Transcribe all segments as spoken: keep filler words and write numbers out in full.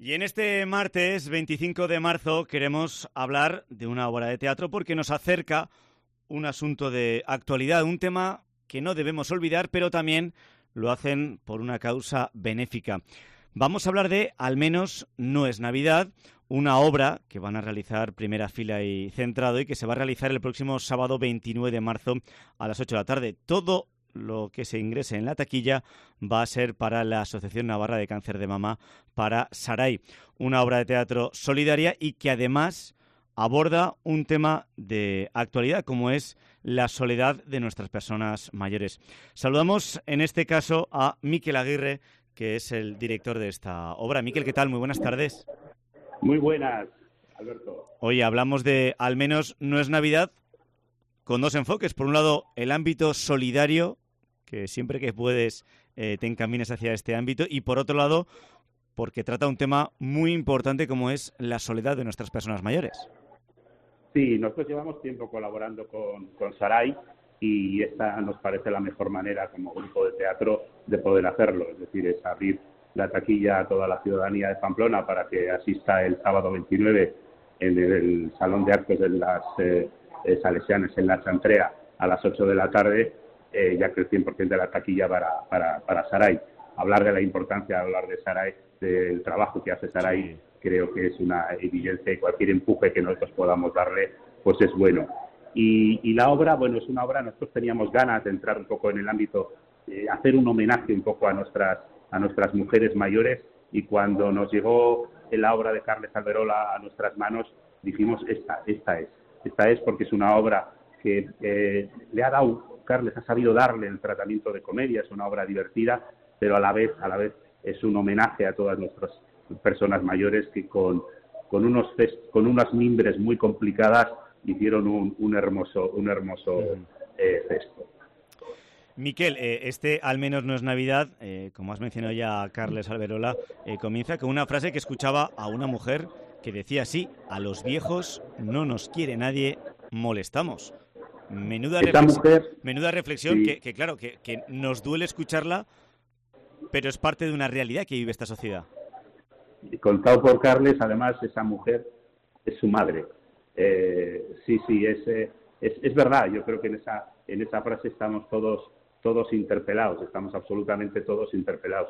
Y en este martes veinticinco de marzo queremos hablar de una obra de teatro porque nos acerca un asunto de actualidad, un tema que no debemos olvidar, pero también lo hacen por una causa benéfica. Vamos a hablar de Al menos no es Navidad, una obra que van a realizar Primera Fila y Centrado y que se va a realizar el próximo sábado veintinueve de marzo a las ocho de la tarde. Todo lo que se ingrese en la taquilla va a ser para la Asociación Navarra de Cáncer de Mama para Sarai, una obra de teatro solidaria y que además aborda un tema de actualidad como es la soledad de nuestras personas mayores. Saludamos en este caso a Miquel Aguirre, que es el director de esta obra. Miquel, ¿qué tal? Muy buenas tardes. Muy buenas, Alberto. Hoy hablamos de Al menos no es Navidad con dos enfoques. Por un lado, el ámbito solidario, que siempre que puedes eh, te encamines hacia este ámbito, y por otro lado, porque trata un tema muy importante como es la soledad de nuestras personas mayores. Sí, nosotros llevamos tiempo colaborando con, con Sarai y esta nos parece la mejor manera como grupo de teatro de poder hacerlo, es decir, es abrir la taquilla a toda la ciudadanía de Pamplona para que asista el sábado veintinueve en el Salón de Actos de las eh, eh, Salesianas en la Chantrea a las ocho de la tarde, eh, ya que el cien por ciento de la taquilla para, para, para Sarai. Hablar de la importancia de hablar de Sarai, del trabajo que hace Sarai, sí, creo que es una evidencia y cualquier empuje que nosotros podamos darle, pues es bueno. Y, y la obra, bueno, es una obra, nosotros teníamos ganas de entrar un poco en el ámbito, eh, hacer un homenaje un poco a nuestras, a nuestras mujeres mayores, y cuando nos llegó la obra de Carles Alberola a nuestras manos, dijimos, esta, esta es, esta es porque es una obra que eh, le ha dado, Carles ha sabido darle el tratamiento de comedia, es una obra divertida, pero a la vez, a la vez es un homenaje a todas nuestras personas mayores que con, con unos con unas mimbres muy complicadas hicieron un, un hermoso un hermoso eh, gesto. Miquel, eh, este Al menos no es Navidad, eh, como has mencionado ya Carles Alberola, eh, comienza con una frase que escuchaba a una mujer que decía así: a los viejos no nos quiere nadie, molestamos. Menuda, reflex mujer, menuda reflexión, sí. que, que claro, que, que nos duele escucharla, pero es parte de una realidad que vive esta sociedad. Contado por Carles, además, esa mujer es su madre. Eh, sí, sí, es, eh, es, es verdad. Yo creo que en esa, en esa frase estamos todos, todos interpelados, estamos absolutamente todos interpelados.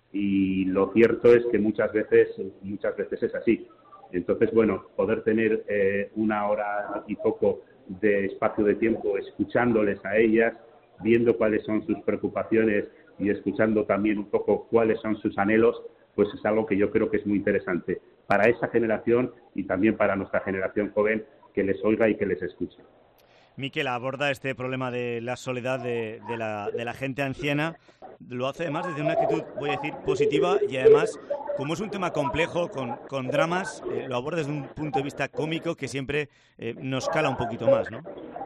Y lo cierto es que muchas veces, muchas veces es así. Entonces, bueno, poder tener eh, una hora y poco de espacio de tiempo escuchándoles a ellas, viendo cuáles son sus preocupaciones y escuchando también un poco cuáles son sus anhelos, pues es algo que yo creo que es muy interesante para esa generación y también para nuestra generación joven, que les oiga y que les escuche. Miquel aborda este problema de la soledad de, de, la, de la gente anciana, lo hace además desde una actitud, voy a decir, positiva, y además, como es un tema complejo, con, con dramas, eh, lo aborda desde un punto de vista cómico que siempre eh, nos cala un poquito más, ¿no?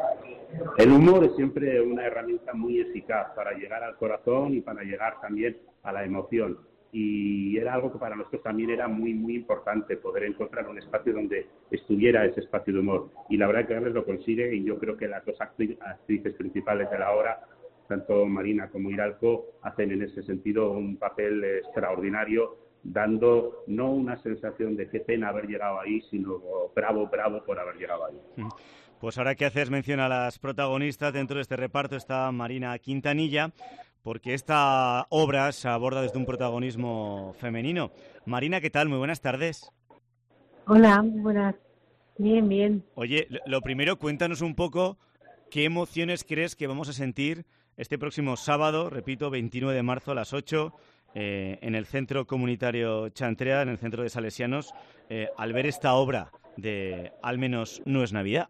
El humor es siempre una herramienta muy eficaz para llegar al corazón y para llegar también a la emoción. Y era algo que para nosotros también era muy, muy importante, poder encontrar un espacio donde estuviera ese espacio de humor. Y la verdad es que Carles lo consigue, y yo creo que las dos actrices principales de la obra, tanto Marina como Iralco, hacen en ese sentido un papel extraordinario, dando no una sensación de qué pena haber llegado ahí, sino bravo, bravo por haber llegado ahí. Pues ahora que haces mención a las protagonistas, dentro de este reparto está Marina Quintanilla, porque esta obra se aborda desde un protagonismo femenino. Marina, ¿qué tal? Muy buenas tardes. Hola, buenas. Bien, bien. Oye, lo primero, cuéntanos un poco qué emociones crees que vamos a sentir este próximo sábado, repito, veintinueve de marzo a las ocho, eh, en el Centro Comunitario Chantrea, en el Centro de Salesianos, eh, al ver esta obra de Al menos no es Navidad.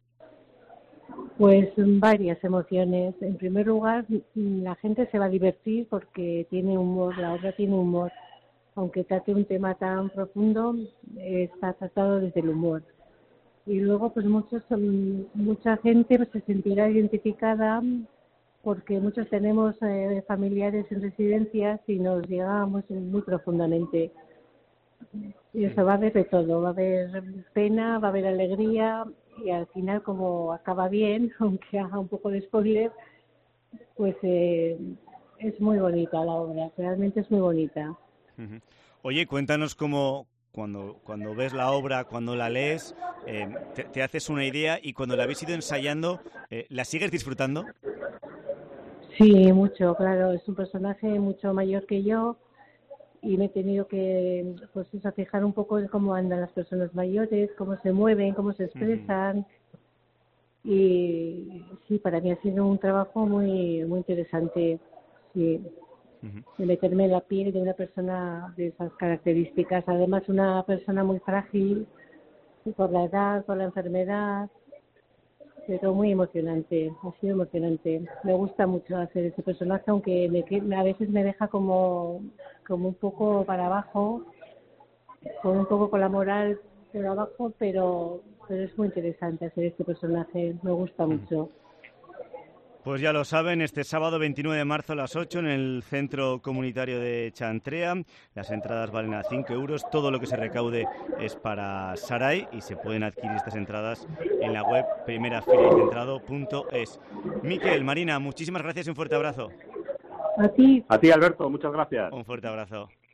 Pues varias emociones. En primer lugar, la gente se va a divertir porque tiene humor, la obra tiene humor. Aunque trate un tema tan profundo, está tratado desde el humor. Y luego, pues muchos, mucha gente se sentirá identificada porque muchos tenemos eh, familiares en residencias y nos llegamos muy profundamente. Y eso va a haber de todo, va a haber pena, va a haber alegría, y al final, como acaba bien, aunque haga un poco de spoiler, pues eh, es muy bonita la obra, realmente es muy bonita. Uh-huh. Oye, cuéntanos cómo, cuando, cuando ves la obra, cuando la lees, eh, te, te haces una idea y cuando la habéis ido ensayando, eh, ¿la sigues disfrutando? Sí, mucho, claro. Es un personaje mucho mayor que yo y me he tenido que, pues eso, fijar un poco en cómo andan las personas mayores, cómo se mueven, cómo se expresan. Uh-huh. Y sí, para mí ha sido un trabajo muy muy interesante, sí, uh-huh. de meterme en la piel de una persona de esas características. Además, una persona muy frágil por la edad, por la enfermedad, pero muy emocionante, ha sido emocionante. Me gusta mucho hacer ese personaje, aunque me, a veces me deja como, como un poco para abajo, con un poco con la moral por abajo, pero... pero es muy interesante hacer este personaje, me gusta mucho. Pues ya lo saben, este sábado veintinueve de marzo a las ocho en el Centro Comunitario de Chantrea. Las entradas valen a cinco euros, todo lo que se recaude es para Sarai y se pueden adquirir estas entradas en la web primera feria y centrado punto es. Miquel, Marina, muchísimas gracias y un fuerte abrazo. A ti. A ti, Alberto, muchas gracias. Un fuerte abrazo.